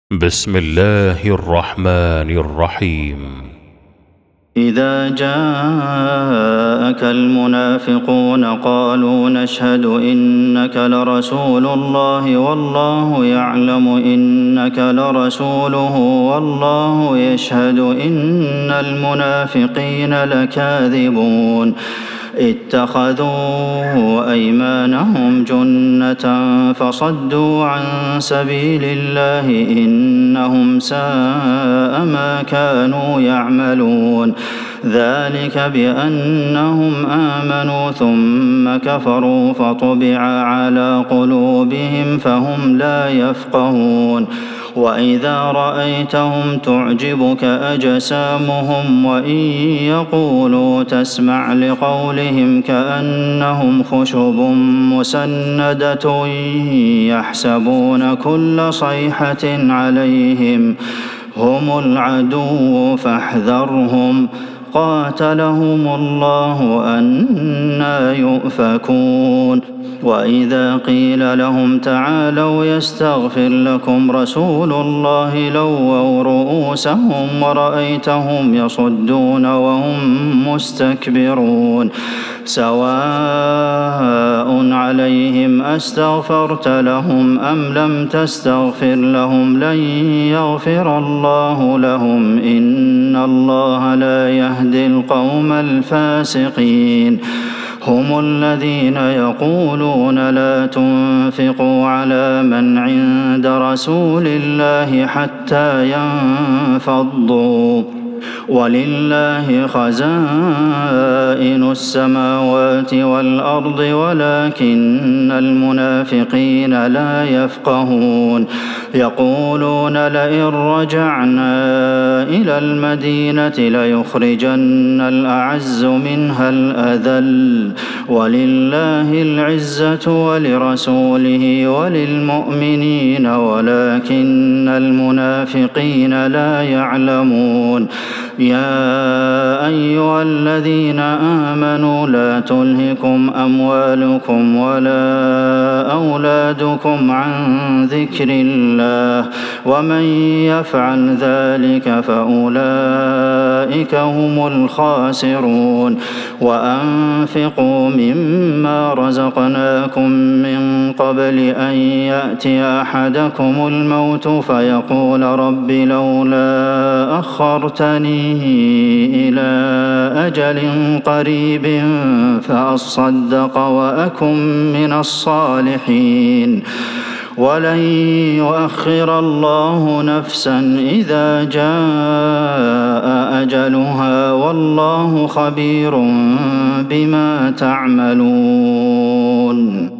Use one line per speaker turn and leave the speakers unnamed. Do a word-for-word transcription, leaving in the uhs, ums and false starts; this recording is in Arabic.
بسم الله الرحمن الرحيم.
إذا جاءك المنافقون قالوا نشهد إنك لرسول الله والله يعلم إنك لرسوله والله يشهد إن المنافقين لكاذبون اتخذوا أيمانهم جنة فصدوا عن سبيل الله إنهم ساء ما كانوا يعملون ذلك بأنهم آمنوا ثم كفروا فطبع على قلوبهم فهم لا يفقهون وإذا رأيتهم تعجبك أجسامهم وإن يقولوا تسمع لقولهم كأنهم خشب مسندة يحسبون كل صيحة عليهم هم العدو فاحذرهم قاتلهم الله أنى يؤفكون وإذا قيل لهم تعالوا يستغفر لكم رسول الله لووا رؤوسهم ورأيتهم يصدون وهم مستكبرون سواء عليهم أستغفرت لهم أم لم تستغفر لهم لن يغفر الله لهم إن الله لا يهدي القوم الفاسقين هم الذين يقولون لا تنفقوا على من عند رسول الله حتى ينفضوا ولله خزائن السماوات والأرض ولكن المنافقين لا يفقهون يقولون لئن رجعنا إلى المدينة ليخرجن الأعز منها الأذل ولله العزة ولرسوله وللمؤمنين ولكن المنافقين لا يعلمون يا أيها الذين آمنوا لا تلهكم أموالكم ولا أولادكم عن ذكر الله ومن يفعل ذلك فأولئك هم الخاسرون وأنفقوا مما رزقناكم من قبل أن يأتي أحدكم الموت فيقول رب لولا أخرتني إلى أجل قريب فأصدق وأكن من الصالحين ولن يؤخر الله نفسا إذا جاء أجلها والله خبير بما تعملون.